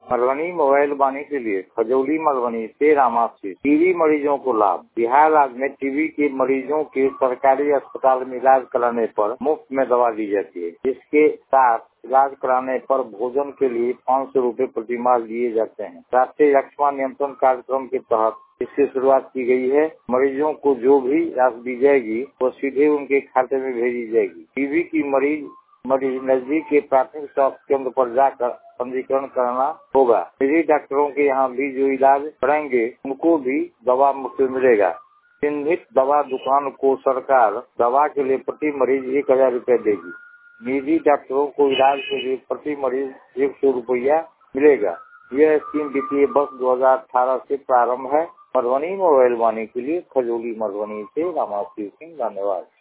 Madhubani mobile बानी के लिए खजौली मधुबनी से रामाशीष। टीबी मरीजों को लाभ। बिहार राज्य में टीबी के मरीजों के सरकारी अस्पताल में इलाज कराने पर मुफ्त में दवा दी जाती है। इसके साथ इलाज कराने पर भोजन के लिए 500 रूपये प्रति माह दिए जाते हैं। राष्ट्रीय यक्ष्मा नियंत्रण कार्यक्रम के तहत इसकी शुरुआत की गई है। मरीजों को जो भी राशि दी जाएगी वो सीधे उनके खाते में भेजी जाएगी। टीबी की मरीज नजदीक के प्राथमिक स्वास्थ्य केंद्र पर जाकर पंजीकरण कराना होगा। निजी डॉक्टरों के यहाँ भी जो इलाज करेंगे उनको भी दवा मुफ्त मिलेगा। चिन्हित दवा दुकान को सरकार दवा के लिए प्रति मरीज 1000 रूपये देगी। निजी डॉक्टरों को इलाज के लिए प्रति मरीज 100 रुपया मिलेगा। यह स्कीम वित्तीय वर्ष 2018 से प्रारंभ है। मधुबनी मोबाइल वाणी के लिए खजौली मधुबनी से रामाशीष सिंह। धन्यवाद।